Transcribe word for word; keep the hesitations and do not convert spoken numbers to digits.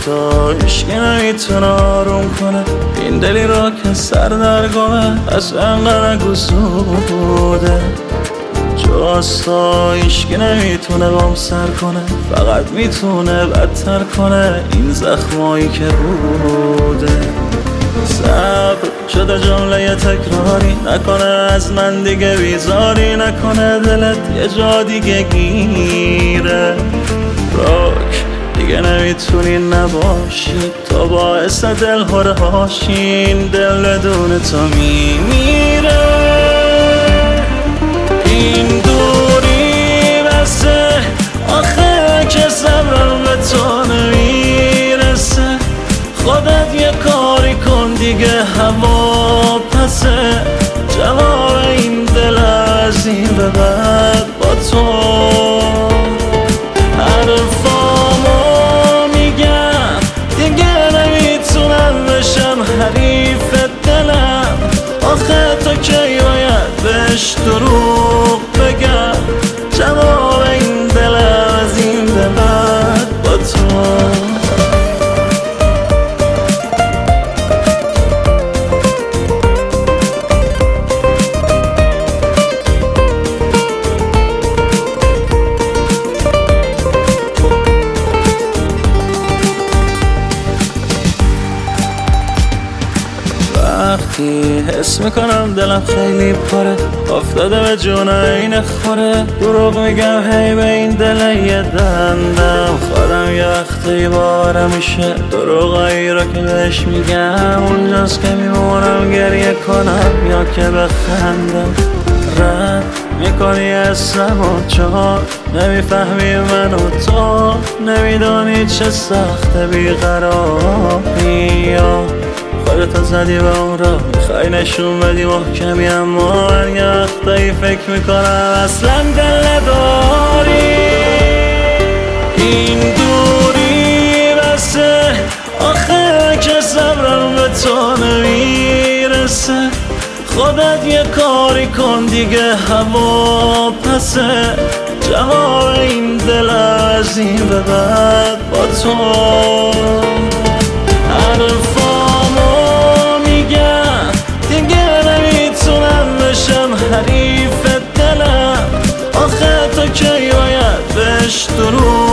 تو هیچکی نمیتونه آروم کنه این دلی را که سر در گمه از انقدر گسوده. جز تو هیچکی نمیتونه بام سر کنه، فقط میتونه بدتر کنه این زخمایی که بوده. صبر شده جمله تکراری نکنه از من دیگه بیزاری نکنه دلت یه جا دیگه گیره. راک دیگه نمیتونی نباشی تو باعث دل هره هاشین دل بدون تو میمیره. این دوری بسه آخه که صبرم به تو نمیرسه. خودت یه کاری کن دیگه هوا پسه. جواب این دل از این به بعد با تو. حرفامو میگم دیگه نمیتونم بشم حریف دلم. آخه تو کی باید بهش دروغ بگم. جواب این دل از این به بعد با تو. وقتی حس میکنم دلم خیلی پره افتاده به جون این خوره. دروغ میگم هی به این دل یه دندم خودم یه وقتی بارم میشه. دروغایی را که بهش میگم اونجاست که میمونم گریه کنم یا که بخندم. رد میکنی اسم و چهار نمیفهمی من و تو نمیدانی چه سخت بیقراری یا خودتو زدی به اون را میخوای نشون بدی محکمی اما من یه وقتایی فکر میکنم اصلا دل نداری. این دوری بسه آخه که صبرم به تو نمیرسه. خودت یه کاری کن دیگه هوا پسه. جواب این دل از این به بعد با تو. حریف دلم آخه تو کی باید بهش دروغ